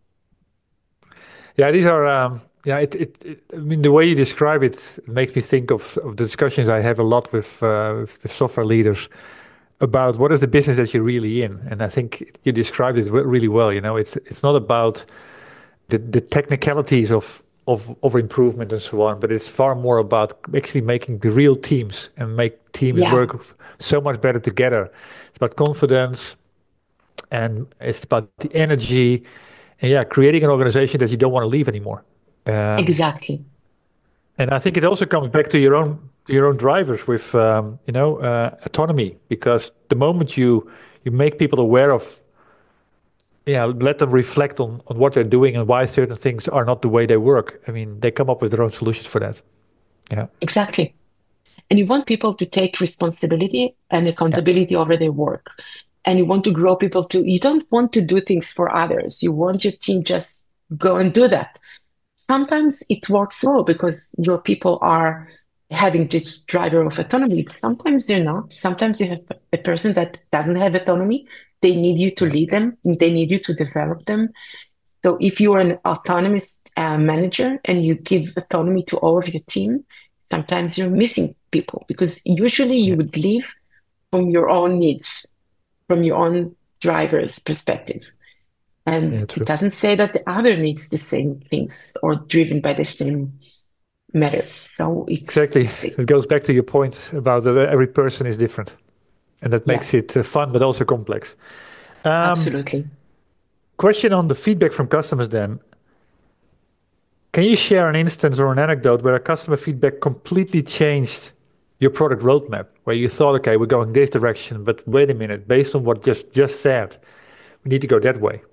Speaker 1: Yeah, these are, um, yeah, it, it, it, I mean, the way you describe it makes me think of, of the discussions I have a lot with, uh, with, with software leaders about what is the business that you're really in. And I think you described it w- really well. You know, it's it's not about the, the technicalities of, of, of improvement and so on, but it's far more about actually making the real teams and make teams
Speaker 2: Yeah,
Speaker 1: work so much better together. It's about confidence and it's about the energy and yeah, creating an organization that you don't want to leave anymore. Um,
Speaker 2: exactly.
Speaker 1: and I think it also comes back to your own your own drivers with um, you know uh, autonomy because the moment you you make people aware of yeah, let them reflect on, on what they're doing and why certain things are not the way they work. I mean, they come up with their own solutions for that. Yeah.
Speaker 2: Exactly. And you want people to take responsibility and
Speaker 1: Yeah.
Speaker 2: accountability over their work. And you want to grow people to, you don't want to do things for others. You want your team just go and do that. Sometimes it works well because your people are having this driver of autonomy, but sometimes they're not. Sometimes you have a person that doesn't have autonomy. They need you to
Speaker 1: Yeah.
Speaker 2: lead them. They need you to develop them. So if you are an autonomous uh, manager and you give autonomy to all of your team, sometimes you're missing people because usually you
Speaker 1: Yeah.
Speaker 2: would leave from your own needs, from your own driver's perspective. And
Speaker 1: Yeah.
Speaker 2: it
Speaker 1: True.
Speaker 2: doesn't say that the other needs the same things or driven by the same matters. So it's
Speaker 1: Exactly.
Speaker 2: it's
Speaker 1: It goes back to your point about that every person is different, and that
Speaker 2: yeah,
Speaker 1: makes it uh, fun but also complex. Um,
Speaker 2: absolutely.
Speaker 1: question on the feedback from customers then. Can you share an instance or an anecdote where a customer feedback completely changed? your product roadmap, where you thought, okay, we're going this direction, but wait a minute, based on what just just said, we need to go that way?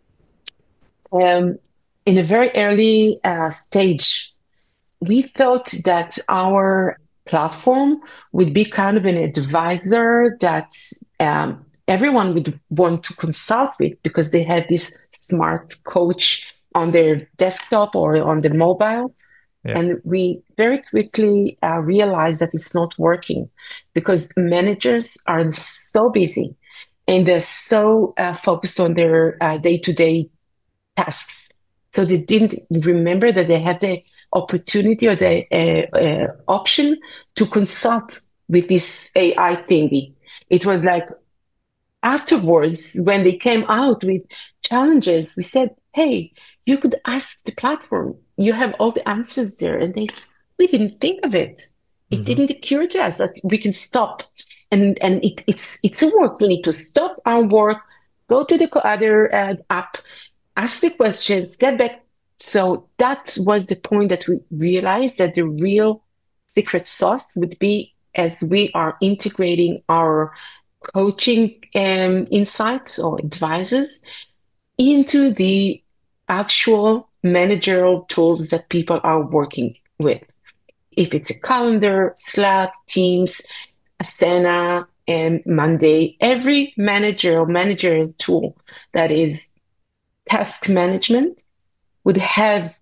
Speaker 2: Um, in a very early uh, stage, we thought that our platform would be kind of an advisor that um, everyone would want to consult with because they have this smart coach on their desktop or on the mobile.
Speaker 1: Yeah.
Speaker 2: And we very quickly uh, realized that it's not working because managers are so busy and they're so uh, focused on their uh, day-to-day tasks. So they didn't remember that they had the opportunity or the uh, uh, option to consult with this A I thingy. It was like afterwards, when they came out with challenges, we said, hey, you could ask the platform. You have all the answers there. And they, we didn't think of it. It
Speaker 1: Mhm.
Speaker 2: didn't occur to us that we can stop. And, and it, it's, it's a work. We need to stop our work, go to the co- other uh, app, ask the questions, get back. So that was the point that we realized that the real secret sauce would be as we are integrating our coaching um, insights or advices into the actual managerial tools that people are working with. If it's a calendar, Slack, Teams, Asana, and Monday, every manager or managerial tool that is task management would have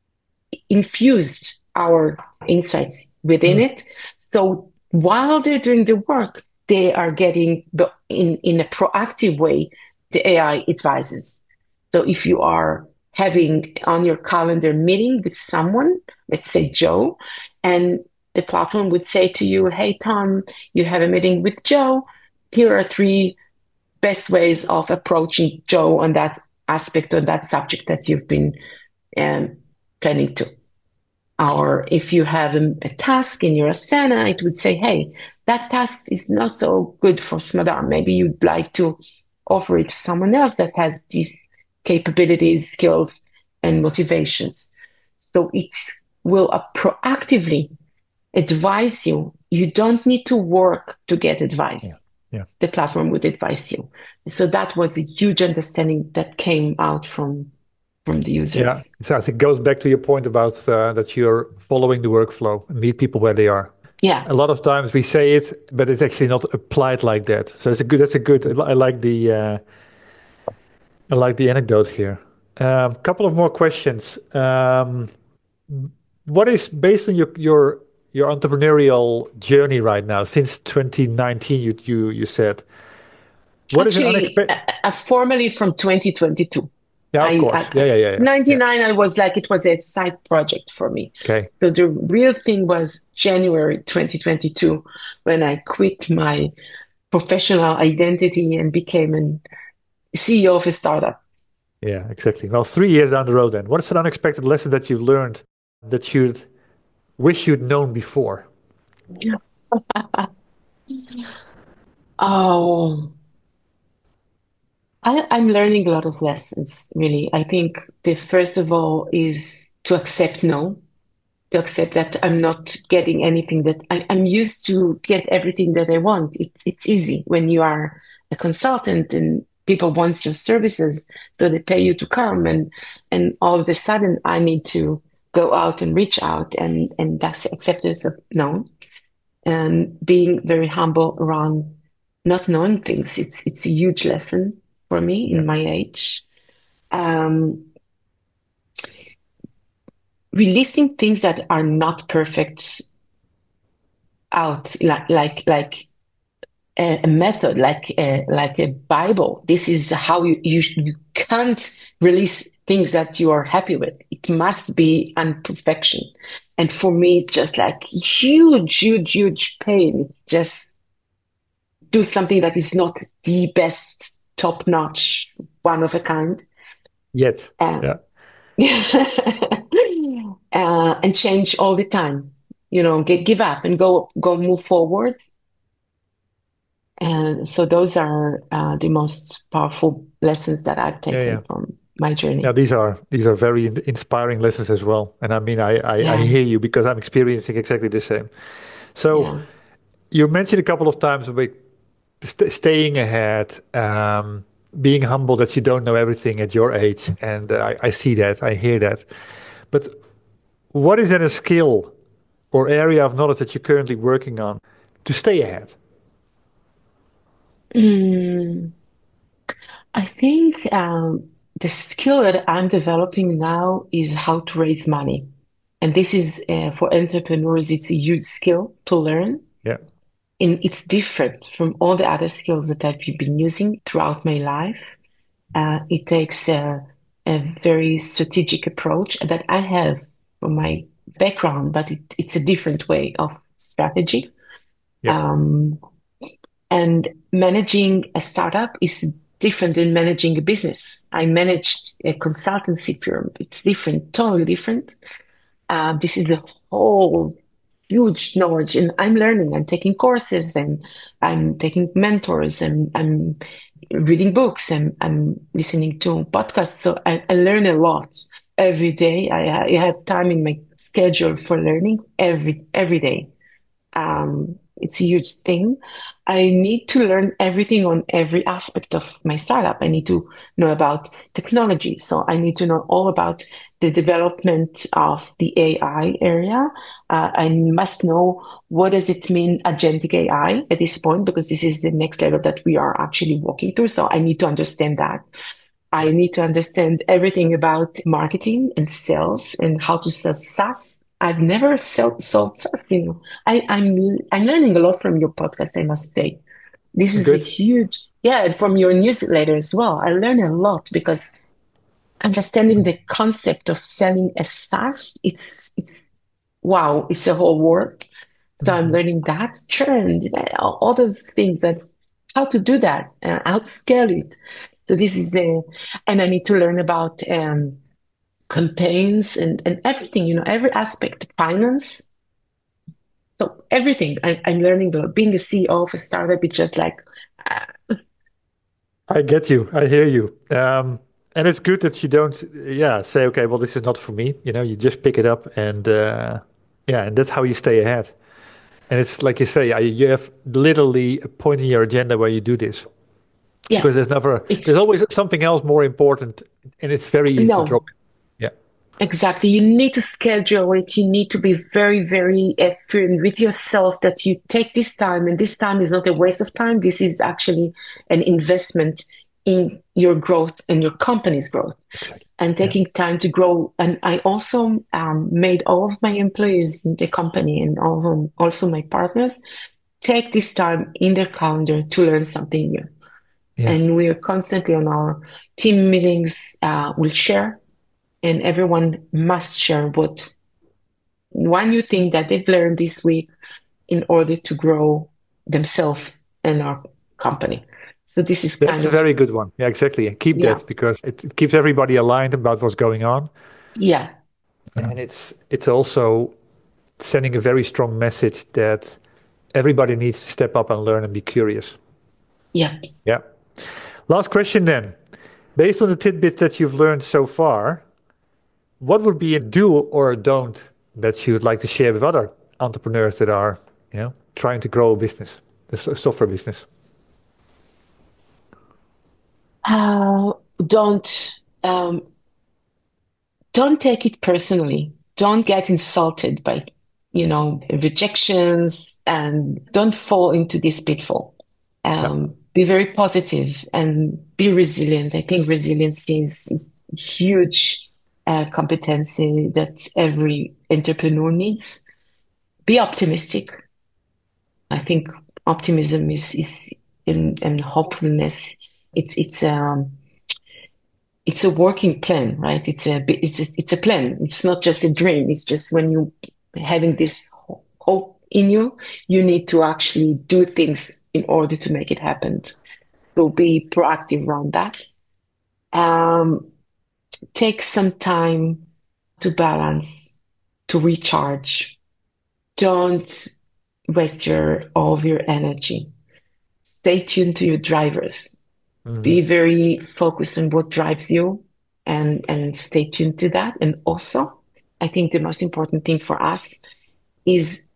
Speaker 2: infused our insights within
Speaker 1: Mm.
Speaker 2: it. So while they're doing the work, they are getting the in, in a proactive way the A I advices. So if you are having on your calendar meeting with someone, let's say Joe, and the platform would say to you, hey Tom, you have a meeting with Joe. Here are three best ways of approaching Joe on that aspect, on that subject that you've been um, planning to. Or if you have a, a task in your Asana, it would say, hey, that task is not so good for Smadar. Maybe you'd like to offer it to someone else that has these capabilities, skills, and motivations. So it will uh, proactively advise you. You don't need to work to get advice.
Speaker 1: Yeah. Yeah.
Speaker 2: The platform would advise you. So that was a huge understanding that came out from from the users.
Speaker 1: Yeah, so I think it goes back to your point about uh, that you're following the workflow and meet people where they are.
Speaker 2: Yeah.
Speaker 1: A lot of times we say it, but it's actually not applied like that. So it's a good. That's a good. I like the. Uh, I like the anecdote here. A um, couple of more questions. Um, what is based on your your your entrepreneurial journey right now since twenty nineteen? You you you said. What is an
Speaker 2: Actually,
Speaker 1: unexpected?
Speaker 2: uh, uh, formally from twenty twenty-two.
Speaker 1: Yeah, of
Speaker 2: I,
Speaker 1: course.
Speaker 2: I,
Speaker 1: Yeah, yeah, yeah, yeah.
Speaker 2: ninety-nine, I was like, it was a side project for me.
Speaker 1: Okay.
Speaker 2: So the real thing was January twenty twenty-two when I quit my professional identity and became a C E O of a startup.
Speaker 1: Yeah, exactly. Well, three years down the road then, what is an unexpected lesson that you've learned that you'd wish you'd known before?
Speaker 2: Oh, I, I'm learning a lot of lessons, really. I think the first of all is to accept no, to accept that I'm not getting anything that I, I'm used to get everything that I want. It's it's easy when you are a consultant and people want your services, so they pay you to come, and and all of a sudden I need to go out and reach out, and and that's acceptance of no, and being very humble around not knowing things. It's it's a huge lesson for me
Speaker 1: Yeah.
Speaker 2: in my age. Um, releasing things that are not perfect out, like like like a, a method, like a, like a Bible. This is how you, you you can't release things that you are happy with. It must be imperfection. And for me, it's just like huge, huge, huge pain. It's just do something that is not the best, top notch, one of a kind.
Speaker 1: Yet.
Speaker 2: Um,
Speaker 1: Yeah.
Speaker 2: uh, and change all the time. You know, get, give up and go go move forward. And so those are uh, the most powerful lessons that I've taken
Speaker 1: Yeah, yeah.
Speaker 2: from my journey.
Speaker 1: Yeah, these are these are very in- inspiring lessons as well. And I mean, I I, I
Speaker 2: Yeah.
Speaker 1: hear you because I'm experiencing exactly the same. So
Speaker 2: Yeah.
Speaker 1: you mentioned a couple of times about st- staying ahead, um, being humble that you don't know everything at your age, and uh, I, I see that, I hear that. But what is then a skill or area of knowledge that you're currently working on to stay ahead?
Speaker 2: Mm, I think um, the skill that I'm developing now is how to raise money. And this is uh, for entrepreneurs, it's a huge skill to learn.
Speaker 1: Yeah,
Speaker 2: And it's different from all the other skills that I've been using throughout my life. Uh, it takes a, a very strategic approach that I have from my background, but it, it's a different way of strategy.
Speaker 1: yeah,
Speaker 2: Um, and managing a startup is different than managing a business. I managed a consultancy firm. It's different, totally different. Uh, this is the whole huge knowledge, and I'm learning. I'm taking courses, and I'm taking mentors, and I'm reading books, and I'm listening to podcasts. So I, I learn a lot every day. I, I have time in my schedule for learning every every day. Um, it's a huge thing. I need to learn everything on every aspect of my startup. I need to know about technology. So I need to know all about the development of the A I area. Uh, I must know what does it mean agentic A I at this point, because this is the next level that we are actually walking through. So I need to understand that.
Speaker 1: yeah.
Speaker 2: I need to understand everything about marketing and sales and how to sell SaaS. I've never sold, sold SaaS. You know, I, I'm I'm learning a lot from your podcast, I must say. This is a
Speaker 1: Good.
Speaker 2: huge, yeah, and from your newsletter as well. I learn a lot because understanding the concept of selling a SaaS, it's it's wow, it's a whole world. So I'm
Speaker 1: Mhm.
Speaker 2: learning that churn, all all those things that how to do that, uh, how to scale it. So this is the, and I need to learn about um, campaigns and, and everything, you know, every aspect, finance. So everything I, I'm learning about being a C E O of a startup. It's just like, uh,
Speaker 1: I get you. I hear you. Um, and it's good that you don't, yeah, say, okay, well, this is not for me. You know, you just pick it up and, uh, yeah, and that's how you stay ahead. And it's like you say, I, you have literally a point in your agenda where you do this
Speaker 2: yeah,
Speaker 1: because there's never, there's
Speaker 2: it's
Speaker 1: always something else more important, and it's very easy to drop
Speaker 2: no.
Speaker 1: it. Yeah,
Speaker 2: Exactly. You need to schedule it. You need to be very, very uh, firm with yourself that you take this time, and this time is not a waste of time. This is actually an investment in your growth and your company's growth,
Speaker 1: exactly.
Speaker 2: and
Speaker 1: Yeah,
Speaker 2: taking time to grow. And I also um, made all of my employees in the company and all of them, also my partners take this time in their calendar to learn something new.
Speaker 1: yeah.
Speaker 2: And we are constantly on our team meetings. Uh, we'll share and everyone must share what one new thing that they've learned this week in order to grow themselves and our company. So this is
Speaker 1: That's
Speaker 2: kind
Speaker 1: a
Speaker 2: of,
Speaker 1: very good one. Yeah, exactly. And keep
Speaker 2: yeah,
Speaker 1: that because it, it keeps everybody aligned about what's going on.
Speaker 2: yeah,
Speaker 1: And it's it's also sending a very strong message that everybody needs to step up and learn and be curious.
Speaker 2: yeah.
Speaker 1: Yeah. Last question then. Based on the tidbits that you've learned so far, what would be a do or a don't that you would like to share with other entrepreneurs that are, you know, trying to grow a business, a so- software business?
Speaker 2: Uh, don't um, don't take it personally. Don't get insulted by, you know, rejections, and don't fall into this pitfall.
Speaker 1: Yeah.
Speaker 2: Um, be very positive and be resilient. I think resilience is, is huge uh, competency that every entrepreneur needs. Be optimistic. I think optimism is is and, and hopefulness. It's it's um it's a working plan, right? It's a it's a, it's a plan. It's not just a dream. It's just when you having this hope in you, you need to actually do things in order to make it happen. So be proactive around that. Um, take some time to balance, to recharge. Don't waste your all of your energy. Stay tuned to your drivers.
Speaker 1: Mhm.
Speaker 2: Be very focused on what drives you and and stay tuned to that. And also, I think the most important thing for us is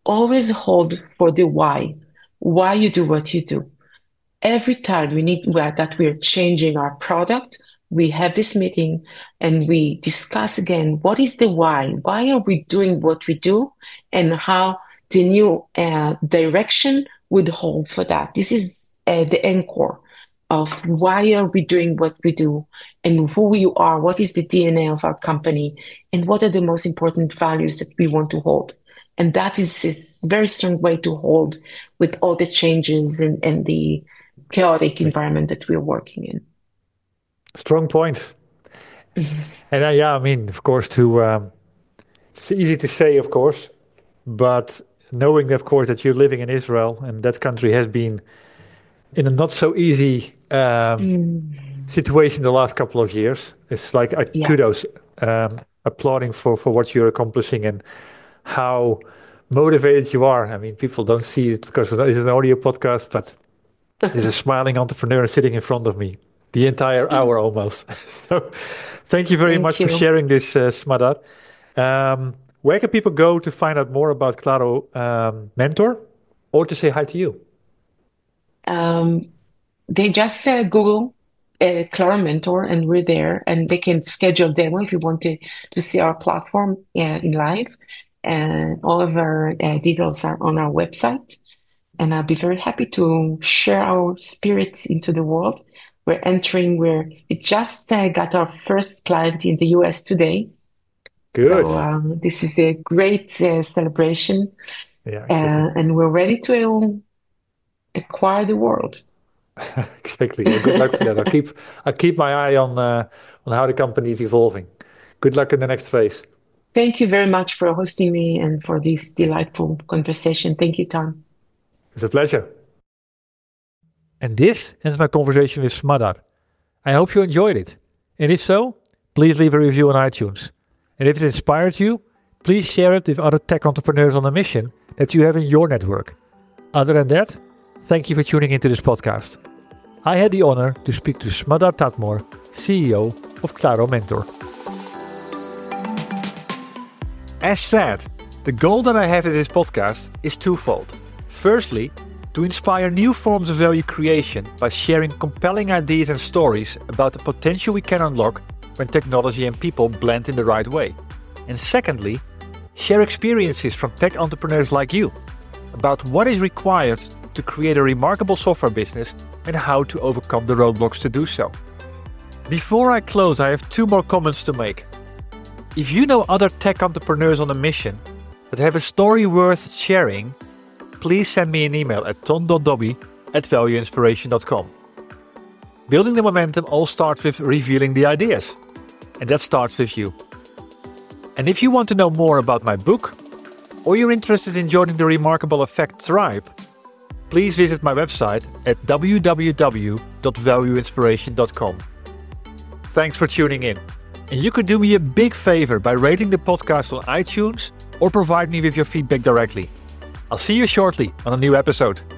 Speaker 2: always hold for the why, why you do what you do. Every time we need that we're changing our product, we have this meeting and we discuss again, what is the why? Why are we doing what we do and how the new uh, direction would hold for that? This is uh, the anchor of why are we doing what we do and who we are, what is the D N A of our company, and what are the most important values that we want to hold. And that is a very strong way to hold with all the changes and, and the chaotic environment that we're working in.
Speaker 1: Strong point. Mm-hmm. And uh, yeah, I mean, of course, to um, it's easy to say, of course, but knowing, of course, that you're living in Israel and that country has been in a not so easy um, mm. situation the last couple of years, it's like uh, yeah. kudos, um, applauding for, for what you're accomplishing and how motivated you are. I mean, people don't see it because this is an audio podcast, but there's a smiling entrepreneur sitting in front of me the entire hour almost. So thank you very thank much you. for sharing this, uh, Smadar. Um, where can people go to find out more about Claro um, Mentor or to say hi to you?
Speaker 2: Um, they just uh, Google uh, Claro Mentor and we're there, and they can schedule a demo if you want to, to see our platform uh, in live. And all of our uh, details are on our website. And I'll be very happy to share our spirits into the world. We're entering, we're, we just uh, got our first client in the U S today.
Speaker 1: Good.
Speaker 2: So um, this is a great uh, celebration.
Speaker 1: Yeah,
Speaker 2: uh, and we're ready to acquire the world.
Speaker 1: Exactly. Well, good luck for that. I'll keep, I'll keep my eye on, uh, on how the company is evolving. Good luck in the next phase.
Speaker 2: Thank you very much for hosting me and for this delightful conversation. Thank you, Tom.
Speaker 1: It's a pleasure. And this ends my conversation with Smadar. I hope you enjoyed it. And if so, please leave a review on iTunes. And if it inspired you, please share it with other tech entrepreneurs on a mission that you have in your network. Other than that, thank you for tuning into this podcast. I had the honor to speak to Smadar Tadmor, C E O of Claro Mentor. As said, the goal that I have in this podcast is twofold. Firstly, to inspire new forms of value creation by sharing compelling ideas and stories about the potential we can unlock when technology and people blend in the right way. And secondly, share experiences from tech entrepreneurs like you about what is required to create a remarkable software business and how to overcome the roadblocks to do so. Before I close, I have two more comments to make. If you know other tech entrepreneurs on a mission that have a story worth sharing, please send me an email at ton dot dobby at value inspiration dot com. Building the momentum all starts with revealing the ideas, and that starts with you. And if you want to know more about my book, or you're interested in joining the Remarkable Effect tribe, please visit my website at w w w dot value inspiration dot com. Thanks for tuning in. And you could do me a big favor by rating the podcast on iTunes or provide me with your feedback directly. I'll see you shortly on a new episode.